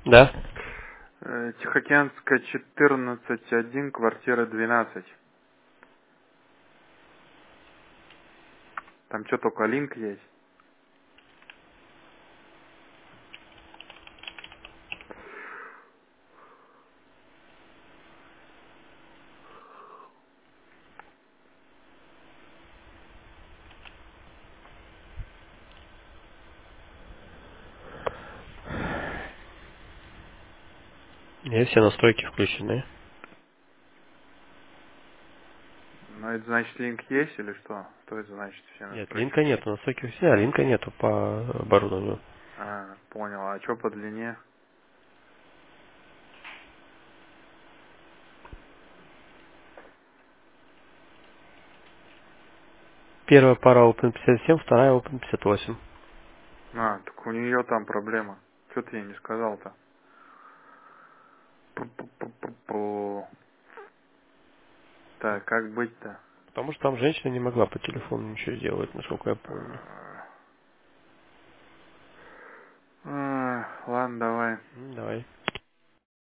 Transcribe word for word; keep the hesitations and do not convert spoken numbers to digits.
Да. Э, Тихоокеанская, четырнадцать один, квартира двенадцать. Там что, только линк есть? И все настройки включены. Ну, это значит, линк есть или что? Что это значит, все Нет, настройки линка включены? нету, настройки все, а линка нету по оборудованию. А, понял. А что по длине? Первая пара Open пятьдесят семь, вторая Open пятьдесят восемь. А, так у нее там проблема. Что ты ей не сказал-то? Пу-пу-пу-пу-пу. Так, как быть-то? Потому что там женщина не могла по телефону ничего сделать, насколько я помню. А, а, ладно, давай. М, Давай.